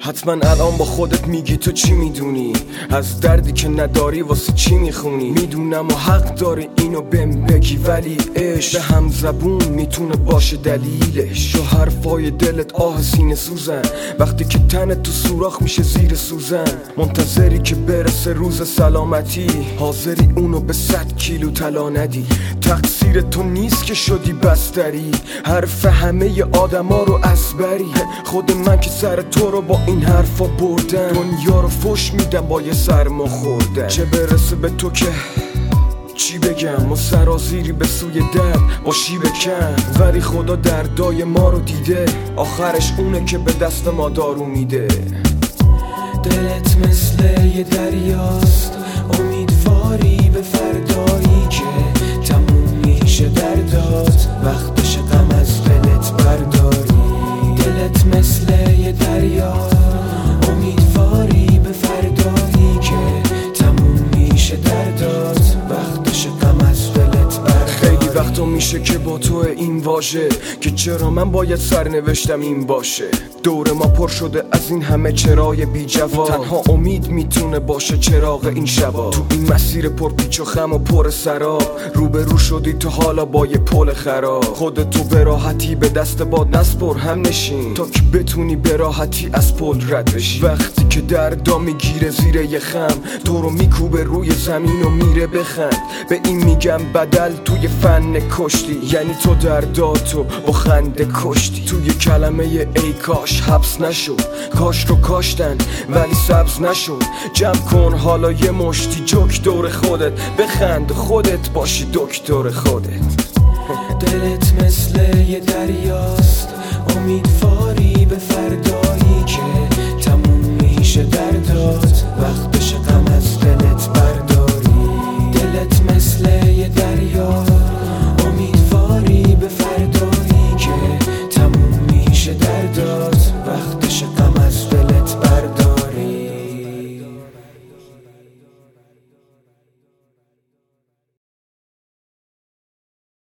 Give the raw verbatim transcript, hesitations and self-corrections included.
حتما الان با خودت میگی تو چی میدونی از دردی که نداری واسه چی میخونی. میدونم و حق داری اینو بهم بگی، ولی عشق به هم زبون میتونه باشه دلیلش. تو حرفای دلت آه سینه سوزن وقتی که تنت تو سوراخ میشه زیر سوزن. منتظری که برسه روز سلامتی، حاضری اونو به صد کیلو طلا ندی. تقصیر تو نیست که شدی بستری، حرف همه آدما رو از بری. خود من که سر تو رو با این حرفا بردم، دنیا رو فش میدم با یه سرما خوردن. چه برسه به تو که چی بگم، و سرازیری به سوی درد باشی بکن. ولی خدا دردای ما رو دیده، آخرش اونه که به دست ما دارو میده. دلت مثل یه دریاست، امیدواری به فردایی که تموم میشه دردات، وقتش غم از دلت برداری. دلت مثل یه دریاست، امیدواری به فردایی که تموم میشه دردات، وقتش غم از دلت برداری. خیلی وقتا میشه که با تو این واژه که چرا من باید سرنوشتم این باشه. دور ما پر شده از این همه چرای بی جواب، تنها امید میتونه باشه چراغ این شبا. تو این مسیر پر پیچ و خم و پر سراب، روبرو شدی تو حالا با یه پل خراب. خودتو به راحتی به دست باد نسپر، هم نشین تا که بتونی به راحتی از پل رد بشی. وقتی که دردا میگیره زیر یه خم، تو رو میکوبه روی زمین و میره بخند. به این میگم بدل توی فن کشتی، یعنی تو درداتو با خنده کشتی. توی کلمه ای کاش حبس نشد، کاش رو کاشتن ولی سبز نشد. جمع کن حالا یه مشتی جوک دور خودت، بخند خودت باشی دکتر خودت. دلت مثل یه دریاست، امیدوار